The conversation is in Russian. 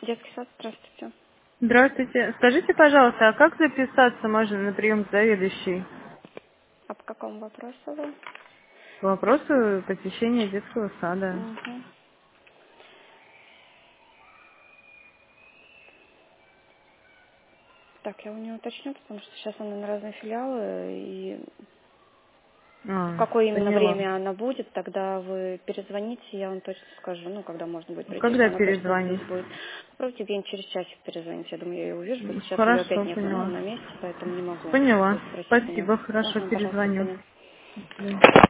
Детский сад, здравствуйте. Здравствуйте. Скажите, пожалуйста, а как записаться можно на прием к заведующей? А по какому вопросу вы? По вопросу посещения детского сада. Угу. Так, я у нее уточню, потому что сейчас она на разные филиалы, и в какое именно Поняла. время она будет, тогда вы перезвоните, я вам точно скажу, когда можно будет прийти, если Когда она точно здесь перезвонить? будет. Попробуйте где-нибудь через часик перезвонить, я думаю, я ее увижу, просто сейчас ее опять Хорошо, нет поняла. на месте, поэтому не могу Поняла. спросить у нее. Спасибо, хорошо, Пожалуйста, до перезвоню. свидания. До свидания.